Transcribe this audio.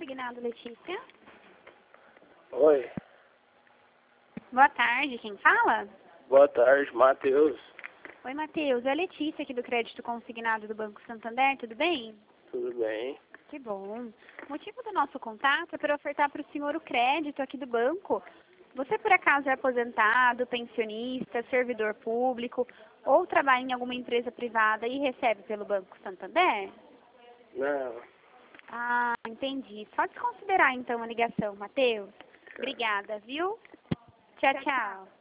consignado, Letícia? Oi. Boa tarde, quem fala? Boa tarde, Matheus. Oi, Matheus. É a Letícia aqui do Crédito Consignado do Banco Santander, tudo bem? Tudo bem? Que bom. O motivo do nosso contato é para ofertar para o senhor o crédito aqui do banco. Você, por acaso, é aposentado, pensionista, servidor público ou trabalha em alguma empresa privada e recebe pelo Banco Santander? Não. Ah, entendi. Só desconsiderar, então, a ligação, Matheus. Obrigada, viu? Tchau, tchau.